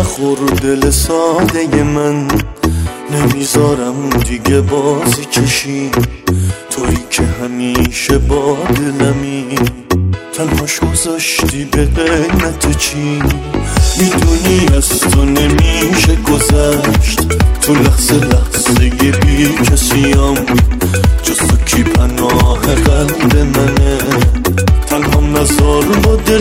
نخور دل ساده من، نمیذارم دیگه بازی کشی، تویی که همیشه با دلمی، تنهاش گذاشتی به قیمت چی؟ میدونی از تو نمیشه گذشت، تو لحظه لحظه بی کسیم، جز تو کی پناه قلب منه، تنهام نزار با دل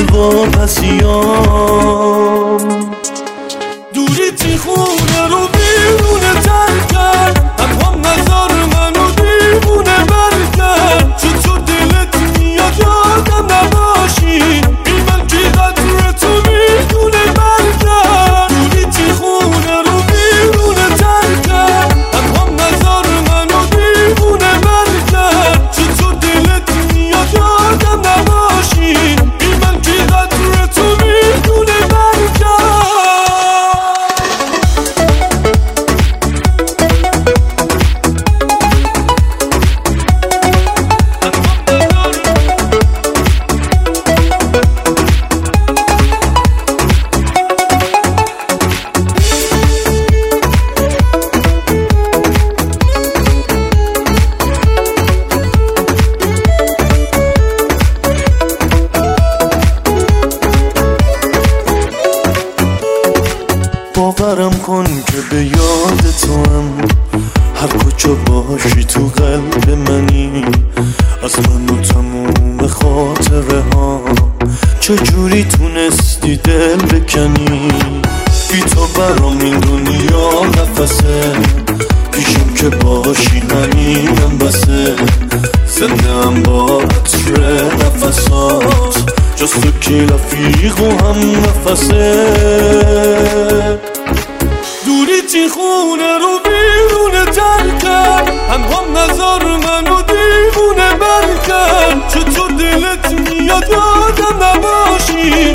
واپسیم. دوری تی خونه رو بیرونه ترک کرد، تنهام نزار منو دیوونه بر کرد، چطور دلت میاد یادم نباشی، این من کی قدر تو میدونه بر کرد. دوری تی خونه رو بیرونه ترک کرد، تنهام نزار منو دیوونه بر کرد، چطور دلت میاد یادم نباشی، این من کی قدر تو میدونه بر کرد. باورم کن که به یاد تو هم، هر کجا باشی تو قلب منی، از من و تموم خاطره ها، چجوری تونستی دل بکنی، بی تو برام این دنیا نفسه، پیشم که باشی همینم بسه، زنده هم با عطر نفسات، جز تو کی رفیق و هم نفسه. دوری تی خونه رو بیرونه ترک کرد، تنهام نزار منو دیوونه بر کرد، چطور دلت میاد یادم نباشی،